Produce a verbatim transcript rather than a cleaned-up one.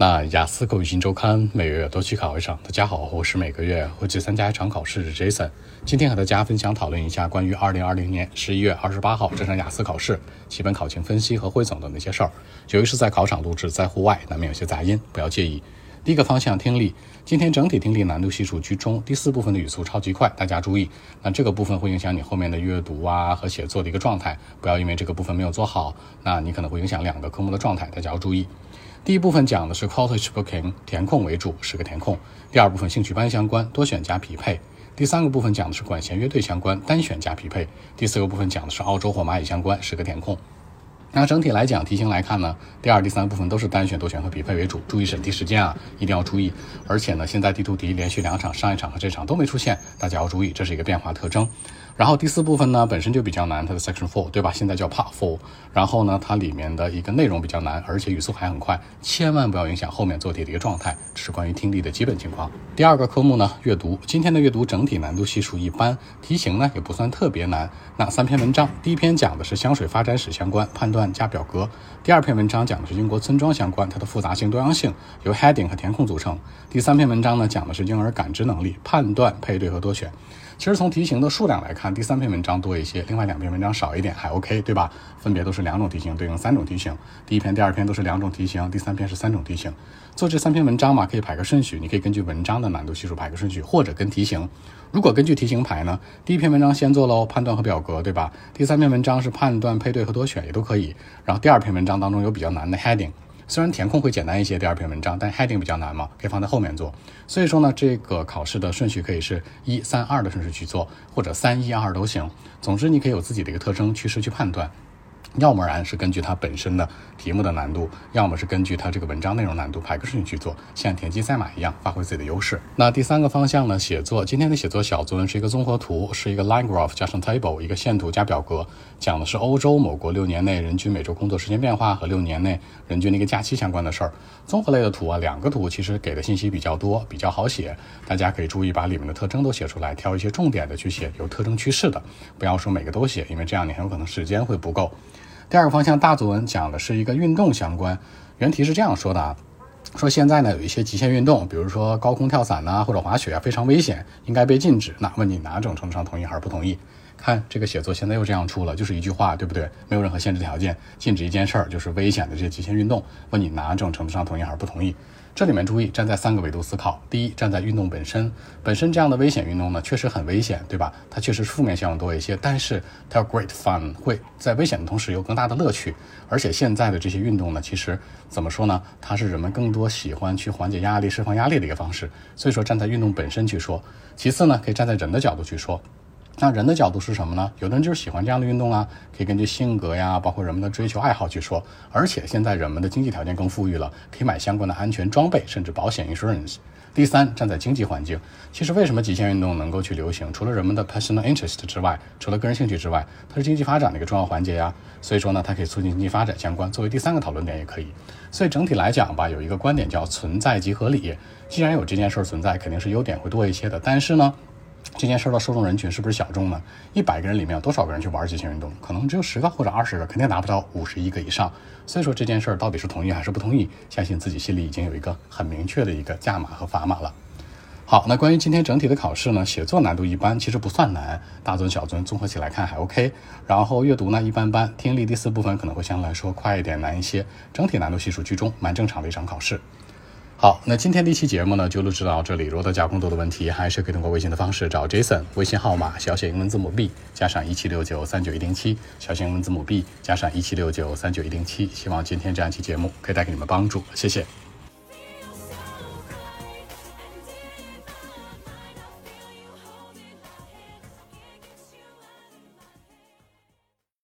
那雅思口语新周刊每月都去考一场。大家好，我是每个月会去参加一场考试的 Jason。今天和大家分享讨论一下关于二零二零年十一月二十八号这场雅思考试基本考情分析和汇总的那些事儿。由于是在考场录制，在户外难免有些杂音，不要介意。第一个方向听力，今天整体听力难度系数居中，第四部分的语速超级快，大家注意，那这个部分会影响你后面的阅读啊和写作的一个状态，不要因为这个部分没有做好，那你可能会影响两个科目的状态，大家要注意。第一部分讲的是 college booking 填空为主，十个填空。第二部分兴趣班相关，多选加匹配。第三个部分讲的是管弦乐队相关，单选加匹配。第四个部分讲的是澳洲或蚂蚁相关，十个填空。那整体来讲，题型来看呢，第二、第三部分都是单选、多选和匹配为主，注意审题时间啊，一定要注意。而且呢，现在地图题连续两场，上一场和这场都没出现，大家要注意，这是一个变化特征。然后第四部分呢，本身就比较难，它的 section four 对吧？现在叫 part four。然后呢，它里面的一个内容比较难，而且语速还很快，千万不要影响后面做题的一个状态。这是关于听力的基本情况。第二个科目呢，阅读。今天的阅读整体难度系数一般，题型呢也不算特别难。那三篇文章，第一篇讲的是香水发展史相关，判断加表格。第二篇文章讲的是英国村庄相关，它的复杂性、多样性，由 heading 和填空组成。第三篇文章呢，讲的是婴儿感知能力，判断、配对和多选。其实从题型的数量来看，第三篇文章多一些，另外两篇文章少一点，还 OK 对吧？分别都是两种题型对应三种题型，第一篇、第二篇都是两种题型，第三篇是三种题型。做这三篇文章嘛，可以排个顺序，你可以根据文章的难度系数排个顺序，或者跟题型。如果根据题型排呢，第一篇文章先做喽，判断和表格对吧？第三篇文章是判断、配对和多选也都可以。然后第二篇文章当中有比较难的 heading。虽然填空会简单一些，第二篇文章，但 heading 比较难嘛，可以放在后面做。所以说呢，这个考试的顺序可以是一三二的顺序去做，或者三一二都行。总之你可以有自己的一个特征趋势去判断。要么然是根据它本身的题目的难度，要么是根据它这个文章内容难度排个顺序去做，像田忌赛马一样发挥自己的优势。那第三个方向呢，写作。今天的写作小作文是一个综合图，是一个 line graph 加上 table， 一个线图加表格，讲的是欧洲某国六年内人均每周工作时间变化和六年内人均的一个假期相关的事儿。综合类的图啊，两个图其实给的信息比较多，比较好写，大家可以注意把里面的特征都写出来，挑一些重点的去写，有特征趋势的，不要说每个都写，因为这样你很有可能时间会不够。第二个方向大作文讲的是一个运动相关，原题是这样说的啊，说现在呢有一些极限运动，比如说高空跳伞啊或者滑雪啊，非常危险，应该被禁止。那问你哪种程度上同意还是不同意？看这个写作现在又这样出了，就是一句话，对不对？没有任何限制条件，禁止一件事儿，就是危险的这些极限运动，问你哪种程度上同意还是不同意？这里面注意站在三个维度思考。第一，站在运动本身，本身这样的危险运动呢确实很危险，对吧？它确实是负面效应多一些，但是它有 great fun， 会在危险的同时有更大的乐趣。而且现在的这些运动呢，其实怎么说呢，它是人们更多喜欢去缓解压力、释放压力的一个方式。所以说站在运动本身去说。其次呢，可以站在人的角度去说。那人的角度是什么呢？有的人就是喜欢这样的运动啊，可以根据性格呀，包括人们的追求爱好去说。而且现在人们的经济条件更富裕了，可以买相关的安全装备，甚至保险 insurance。第三，站在经济环境，其实为什么极限运动能够去流行？除了人们的 personal interest 之外，除了个人兴趣之外，它是经济发展的一个重要环节呀。所以说呢，它可以促进经济发展相关，作为第三个讨论点也可以。所以整体来讲吧，有一个观点叫存在即合理。既然有这件事存在，肯定是优点会多一些的。但是呢，这件事的受众人群是不是小众呢？一百个人里面有多少个人去玩极限运动？可能只有十个或者二十个，肯定达不到五十一个以上。所以说这件事到底是同意还是不同意，相信自己心里已经有一个很明确的一个价码和砝码了。好，那关于今天整体的考试呢，写作难度一般，其实不算难，大作文小作文综合起来看还 OK。然后阅读呢一般般，听力第四部分可能会相对来说快一点难一些，整体难度系数居中，蛮正常的一场考试。好，那今天的一期节目呢就录制到这里。如果大家有更多的问题，还是可以通过微信的方式找 Jason， 微信号码小写英文字母 B 加上一七六九三九一零七，小写英文字母 B 加上一七六九三九一零七。希望今天这样一期节目可以带给你们帮助，谢谢。